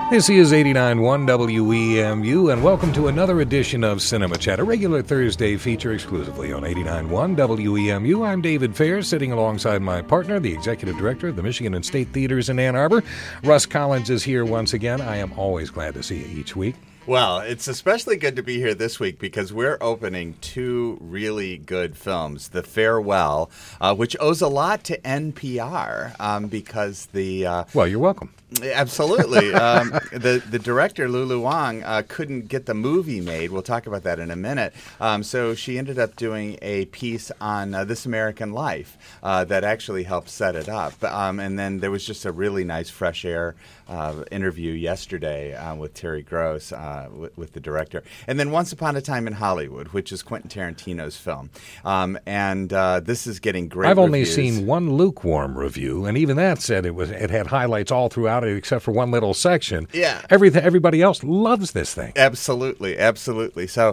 This is 89.1 WEMU, and welcome to another edition of Cinema Chat, a regular Thursday feature exclusively on 89.1 WEMU. I'm David Fair, sitting alongside my partner, the Executive Director of the Michigan and State Theaters in Ann Arbor. Russ Collins is here once again. I am always glad to see you each week. Well, it's especially good to be here this week because we're opening two really good films. The Farewell, which owes a lot to NPR because the... Well, you're welcome. Absolutely. The director, Lulu Wang, couldn't get the movie made. We'll talk about that in a minute. So she ended up doing a piece on This American Life that actually helped set it up. And then there was just a really nice fresh air interview yesterday with Terry Gross, with the director. And then Once Upon a Time in Hollywood, which is Quentin Tarantino's film. And this is getting great I've only reviews. seen one lukewarm review, and even that said it had highlights all throughout it except for one little section. Yeah. Everybody else loves this thing. Absolutely, absolutely. So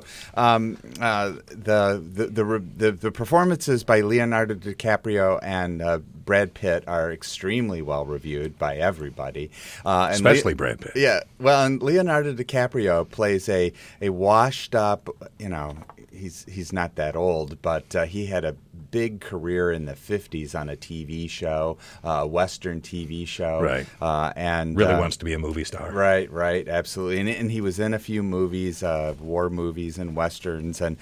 the performances by Leonardo DiCaprio and Brad Pitt are extremely well reviewed by everybody, especially Brad Pitt. Yeah, well, and Leonardo DiCaprio plays a washed up. He's not that old, but he had a big career in the 50s on a TV show, a Western TV show. Right. And really wants to be a movie star. Right, absolutely. And he was in a few movies, war movies and Westerns. And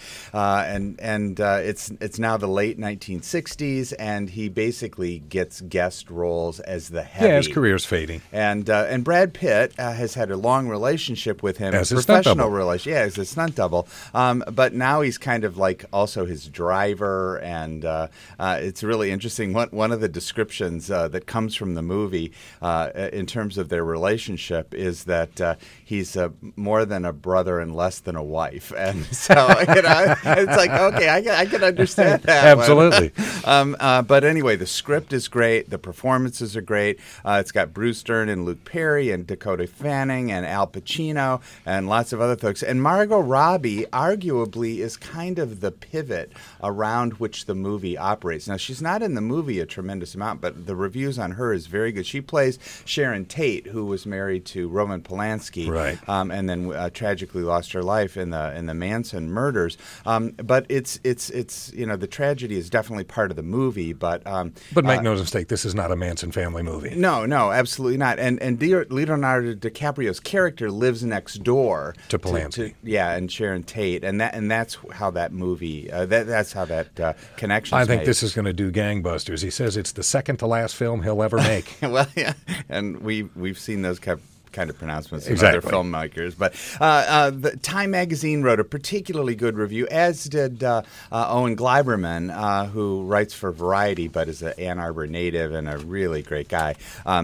it's now the late 1960s, and he basically gets guest roles as the heavy. Yeah, his career's fading. And Brad Pitt has had a long relationship with him. As a his stunt professional double. relationship. Yeah, as a stunt double. But now he's kind of like also his driver, and it's really interesting. One of the descriptions that comes from the movie in terms of their relationship is that he's more than a brother and less than a wife. And so it's like, okay, I can understand that. Absolutely. But anyway, the script is great. The performances are great. It's got Bruce Dern and Luke Perry and Dakota Fanning and Al Pacino and lots of other folks. And Margot Robbie arguably is kind of the pivot around which the movie operates. Now, she's not in the movie a tremendous amount, but the reviews on her is very good. She plays Sharon Tate, who was married to Roman Polanski, right. And then tragically lost her life in the Manson murders. But it's the tragedy is definitely part of the movie. But make no mistake, this is not a Manson family movie. No, absolutely not. And Leonardo DiCaprio's character lives next door to Polanski. And Sharon Tate, and that's how that movie. That's how that connection. I think this is going to do gangbusters. He says it's the second to last film he'll ever make. Well, yeah, and we've seen those kind of pronouncements from exactly. other filmmakers. But the Time Magazine wrote a particularly good review, as did Owen Gleiberman, who writes for Variety but is an Ann Arbor native and a really great guy.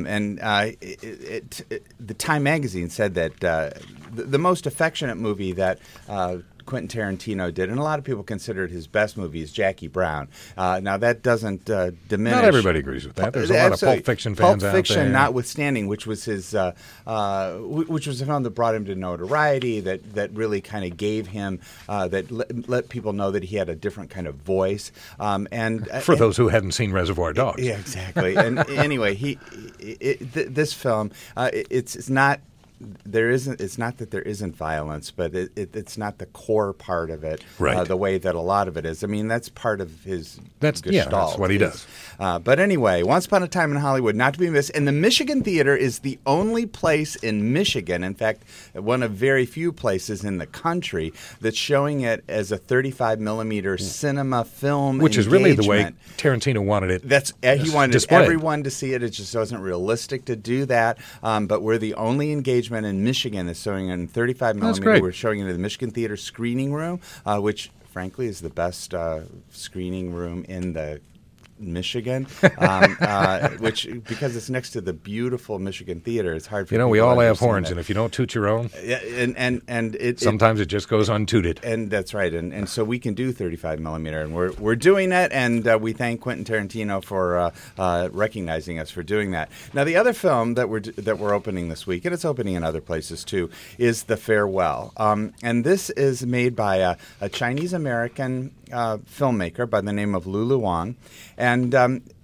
The Time Magazine said that the most affectionate movie that Quentin Tarantino did, and a lot of people consider it his best movie, is Jackie Brown. Now, that doesn't diminish... Not everybody agrees with that. There's a lot of Pulp Fiction fans out there. Pulp Fiction notwithstanding, which was his... which was a film that brought him to notoriety, that really kind of gave him... that let people know that he had a different kind of voice. For those who hadn't seen Reservoir Dogs. Yeah, exactly. And anyway, this film, it's not... It's not that there isn't violence, but it's not the core part of it, right. The way that a lot of it is. I mean, that's part of his gestalt. Yeah, that's what he does. But anyway, Once Upon a Time in Hollywood, not to be missed. And the Michigan Theater is the only place in Michigan, in fact, one of very few places in the country, that's showing it as a 35mm cinema film Which is really the way Tarantino wanted it. He wanted displayed. Everyone to see it. It just wasn't realistic to do that. But we're the only engagement in Michigan is showing it in 35mm. We're showing it in the Michigan Theater screening room, which frankly is the best screening room in the Michigan, which because it's next to the beautiful Michigan Theater, it's hard for we all have horns, and if you don't toot your own, sometimes it just goes untooted. And that's right, and so we can do 35mm, and we're doing that, and we thank Quentin Tarantino for recognizing us for doing that. Now, the other film that we're opening this week, and it's opening in other places too, is The Farewell, and this is made by a Chinese American filmmaker by the name of Lulu Wang, and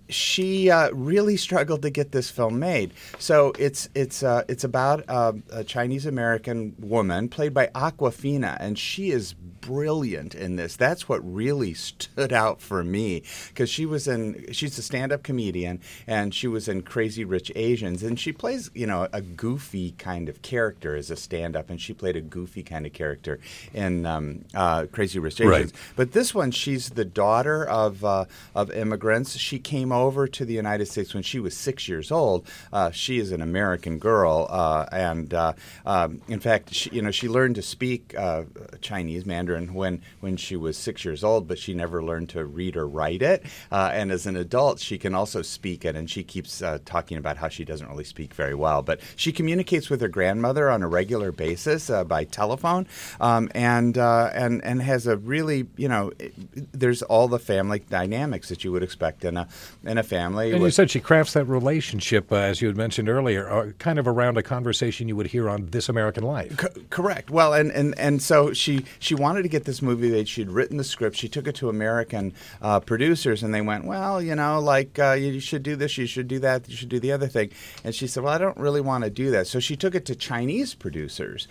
she really struggled to get this film made. So it's about a Chinese American woman played by Awkwafina, and she is brilliant in this. That's what really stood out for me, because she's a stand-up comedian, and she was in Crazy Rich Asians, and she plays a goofy kind of character as a stand-up, and she played a goofy kind of character in Crazy Rich Asians. Right. But this one, she's the daughter of immigrants. She came over to the United States when she was 6 years old. She is an American girl, and in fact, she learned to speak Chinese Mandarin when she was 6 years old, but she never learned to read or write it. And as an adult, she can also speak it, and she keeps talking about how she doesn't really speak very well. But she communicates with her grandmother on a regular basis by telephone, and has a really, there's all the family dynamics that you would expect in a family. And you said she crafts that relationship, as you had mentioned earlier, kind of around a conversation you would hear on This American Life. Correct. Well, and so she wanted to get this movie made. She'd written the script. She took it to American producers, and they went, well, you should do this, you should do that, you should do the other thing. And she said, well, I don't really want to do that. So she took it to Chinese producers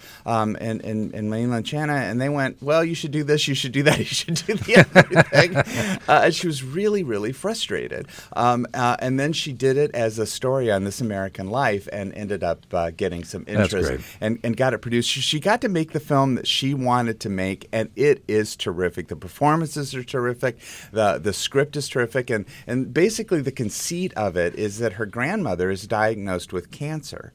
in mainland China, and they went, well, you should do this, you should do that, you should do the other thing. And she was really, really frustrated. And then she did it as a story on This American Life, and ended up getting some interest and got it produced. She got to make the film that she wanted to make, and it is terrific. The performances are terrific. The script is terrific. And basically the conceit of it is that her grandmother is diagnosed with cancer.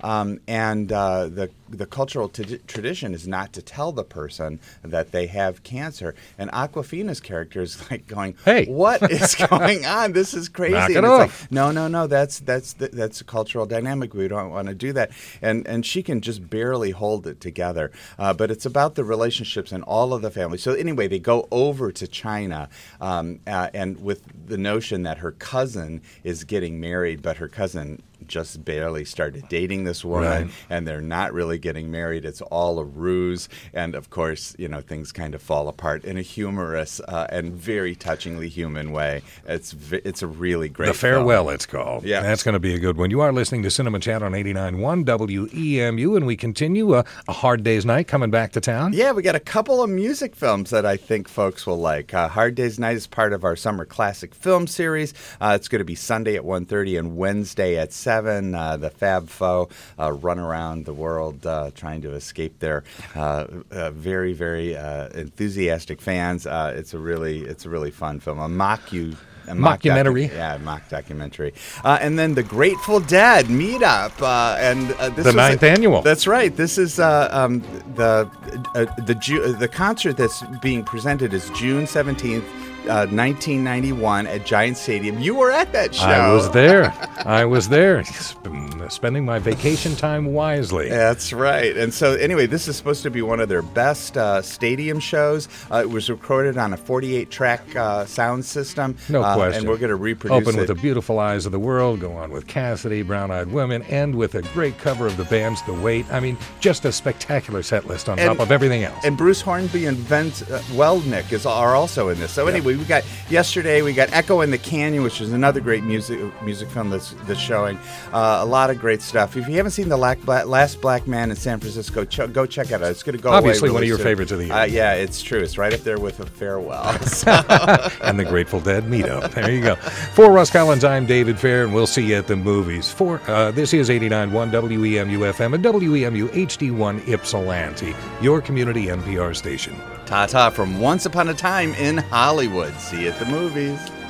And the cultural tradition is not to tell the person that they have cancer. And Awkwafina's character is like going, hey, what is going on? This is crazy. Knock it and off. it's like, no, that's a cultural dynamic. We don't want to do that. And she can just barely hold it together. But it's about the relationships in all of the family. So anyway, they go over to China, and with the notion that her cousin is getting married, but her cousin just barely started dating this woman, and they're not really getting married. It's all a ruse, and of course, things kind of fall apart in a humorous and very touchingly human way. It's a really great The Farewell, film. it's called. Yeah. That's going to be a good one. You are listening to Cinema Chat on 89.1 WEMU, and we continue a Hard Day's Night coming back to town. Yeah, we got a couple of music films that I think folks will like. Hard Day's Night is part of our Summer Classic Film Series. It's going to be Sunday at 1:30 and Wednesday at 7. The Fab Four run around the world trying to escape their very, very enthusiastic fans. It's a really fun film. A mockumentary. Mock documentary. And then the Grateful Dead meetup. The 9th annual. That's right. This is the concert that's being presented is June 17th. 1991 at Giant Stadium. You were at that show. I was there. Spending my vacation time wisely. That's right. And so anyway, this is supposed to be one of their best stadium shows. It was recorded on a 48-track sound system. No question. And we're going to reproduce Open it. with The Beautiful Eyes of the World, go on with Cassidy, Brown Eyed Women, end with a great cover of the band's The Weight. I mean, just a spectacular set list on top of everything else. And Bruce Hornby and Vince Weldnick are also in this. So anyway, we got Echo in the Canyon, which is another great music film that's showing. A lot of great stuff. If you haven't seen The Last Black Man in San Francisco, go check it out. It's going to go obviously away really one of your soon. favorites of the year. Yeah, it's true. It's right up there with A Farewell. And the Grateful Dead meetup. There you go. For Russ Collins, I'm David Fair, and we'll see you at the movies. This is 89.1 WEMU FM and WEMU HD1 Ypsilanti, your community NPR station. Ta-ta from Once Upon a Time in Hollywood. See you at the movies.